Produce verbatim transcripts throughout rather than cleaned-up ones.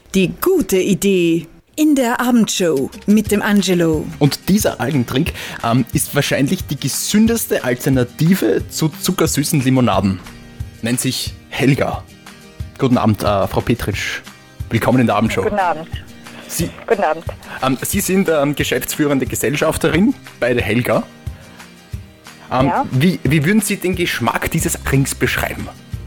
Die gute Idee in der Abendshow mit dem Angelo. Und dieser Algentrink ähm, ist wahrscheinlich die gesündeste Alternative zu zuckersüßen Limonaden. Nennt sich Helga. Guten Abend, äh, Frau Petritsch. Willkommen in der Abendshow. Guten Abend. Sie, Guten Abend. ähm, Sie sind ähm, geschäftsführende Gesellschafterin bei der Helga. Ähm, Ja. wie, wie würden Sie den Geschmack dieses Trinks beschreiben?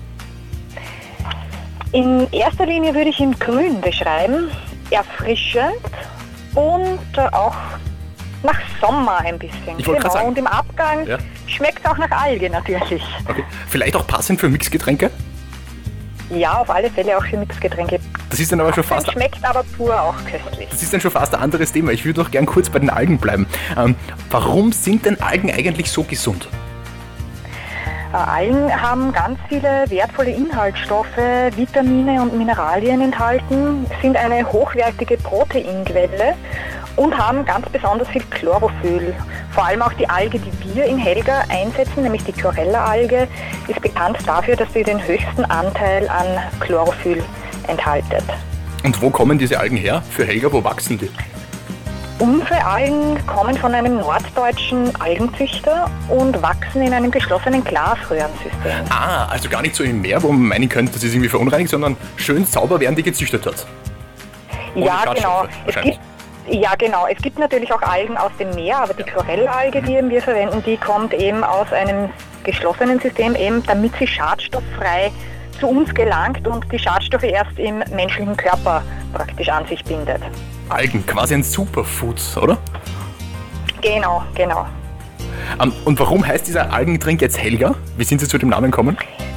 In erster Linie würde ich ihn grün beschreiben, erfrischend und äh, auch nach Sommer ein bisschen. Ich wollte gerade sagen. Und im Abgang Ja. schmeckt es auch nach Alge natürlich. Okay. Vielleicht auch passend für Mixgetränke? Ja, auf alle Fälle auch für Mixgetränke. Das ist dann aber schon fast, Schmeckt aber pur auch köstlich. das ist dann schon fast ein anderes Thema. Ich würde doch gern kurz bei den Algen bleiben. Ähm, warum sind denn Algen eigentlich so gesund? Äh, Algen haben ganz viele wertvolle Inhaltsstoffe, Vitamine und Mineralien enthalten, sind eine hochwertige Proteinquelle und haben ganz besonders viel Chlorophyll. Vor allem auch die Alge, die wir in Helga einsetzen, nämlich die Chlorella-Alge, ist bekannt dafür, dass sie den höchsten Anteil an Chlorophyll enthaltet. Und wo kommen diese Algen her? Für Helga, wo wachsen die? Unsere Algen kommen von einem norddeutschen Algenzüchter und wachsen in einem geschlossenen Glasröhrensystem. Ah, also gar nicht so im Meer, wo man meinen könnte, das ist irgendwie verunreinigt, sondern schön sauber, während die gezüchtet hat. Ohne Ja, genau. Schadstoffe, Es wahrscheinlich. gibt, ja, genau. Es gibt natürlich auch Algen aus dem Meer, aber die Chlorella-Alge, die eben wir verwenden, die kommt eben aus einem geschlossenen System, eben damit sie schadstofffrei zu uns gelangt und die Schadstoffe erst im menschlichen Körper praktisch an sich bindet. Algen, quasi ein Superfood, oder? Genau, genau. Ähm, und warum heißt dieser Algentrink jetzt Helga? Wie sind Sie zu dem Namen gekommen?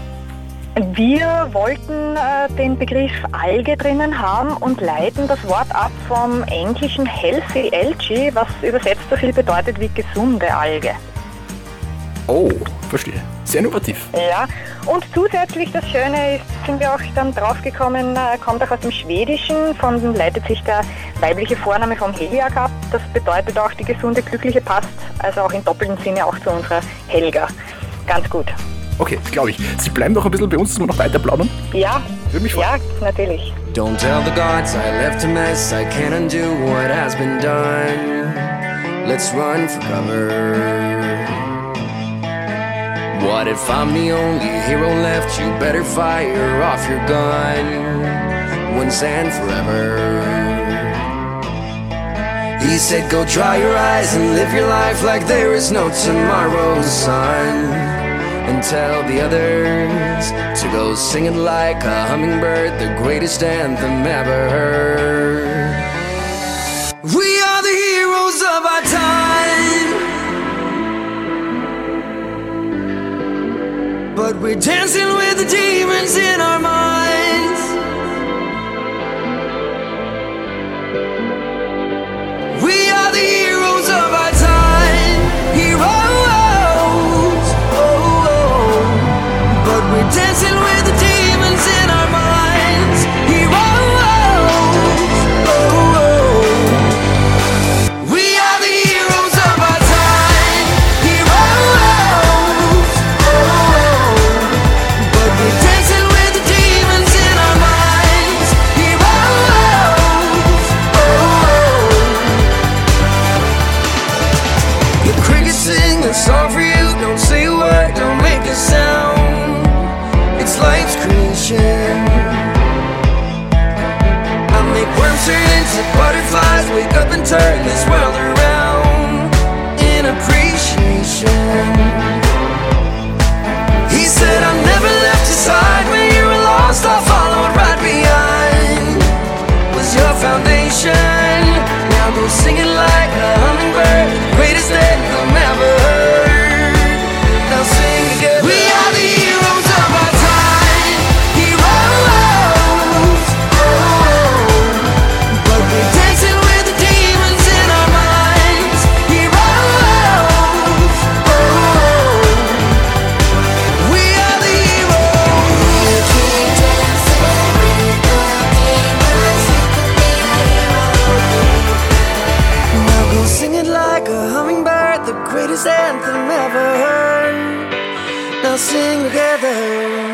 Wir wollten äh, den Begriff Alge drinnen haben und leiten das Wort ab vom englischen Healthy Algae, was übersetzt so viel bedeutet wie gesunde Alge. Oh, verstehe. Sehr innovativ. Ja, und zusätzlich das Schöne ist, sind wir auch dann draufgekommen, äh, kommt auch aus dem Schwedischen, von dem leitet sich der weibliche Vorname vom Heliag ab. Das bedeutet auch, die gesunde, glückliche passt, also auch im doppelten Sinne auch zu unserer Helga. Ganz gut. Okay, glaube ich. Sie bleiben doch ein bisschen bei uns, dass wir noch weiter plaudern. Ja, Würde mich freuen. ja, natürlich. Don't tell the gods I left a mess. I can't undo what has been done. Let's run for cover. What if I'm the only hero left? You better fire off your gun once and forever. He said go dry your eyes and live your life like there is no tomorrow, son. And tell the others to go singing like a hummingbird, the greatest anthem ever heard. We are the heroes of our time, but we're dancing with the demons in our minds. We are the heroes of our time, heroes. But we're dancing with the demons in our minds. Heroes. We are the heroes of our time. Heroes. But we're dancing with the demons in our minds. Heroes. The crickets sing a song for you. Don't say a word, don't make a sound. It's life's creation. I make worms turn into butterflies, wake up and turn this world around in appreciation. He said I never left your side when you were lost. I followed right behind. Was your foundation. Now go singing like a hummingbird, the greatest anthem ever heard. Now sing together. We are the heroes of our time. Heroes. But we're dancing with the demons in our minds. Heroes. We are the heroes. Now go sing it like a hummingbird, the greatest anthem ever heard. Now sing together.